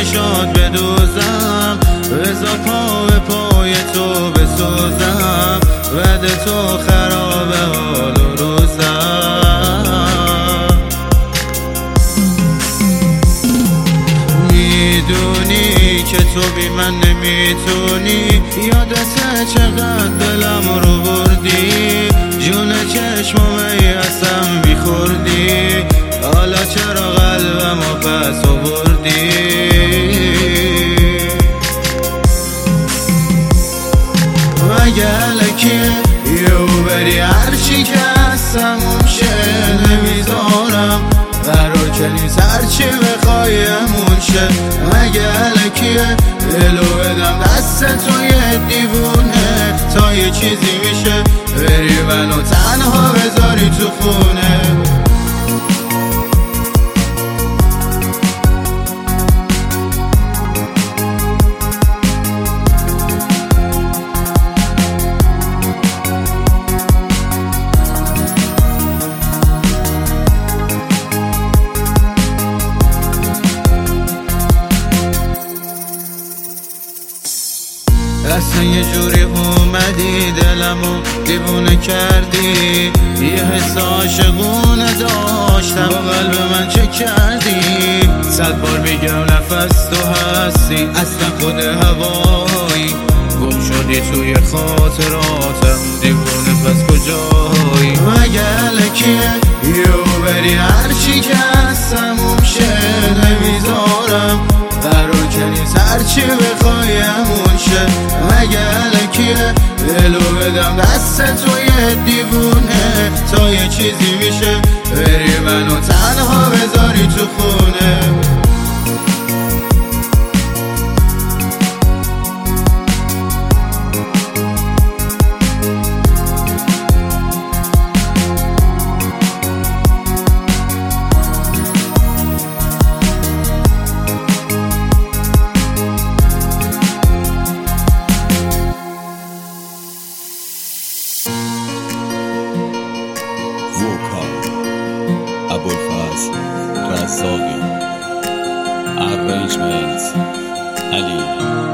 چشات بدوزم، بذار پا به پای تو بسوزم، بعد تو خراب حال و روزم. میدونی که تو بی من نمیتونی، یادته چقدر دلم رو بردی، جون چشمم ایسم بیخوردی، حالا چرا قلبمو پس آوردی؟ مگه الکیه یهو بری هرچی که هستمون شه، نمیذارم قرار که نیست هرچی بخوایمون شه. مگه الکیه دلو بدم دست تو یه دیوونه، تا یه چیزی میشه بری منو تنها بذاری تو خونه. اصلا یه جوری اومدی دلمو دیوونه کردی، یه حس عاشقونه داشتم با قلب من چه کردی؟ 100 بار میگم نفس تو هستی، اصلا خود هوایی گم شدی توی خاطراتم، دیوونه پس کجایی؟ مگه الکیه یهو بری هرچی که هستمون شه، نمیذارم قرار که نیست هرچی بخوایمون شه. مگه الکیه دلو بدم دست تو یه دیوونه، تا یه چیزی میشه بری منو تنها بذاری تو خونه. ابوالفضل رزاقی. Arrangements Ali.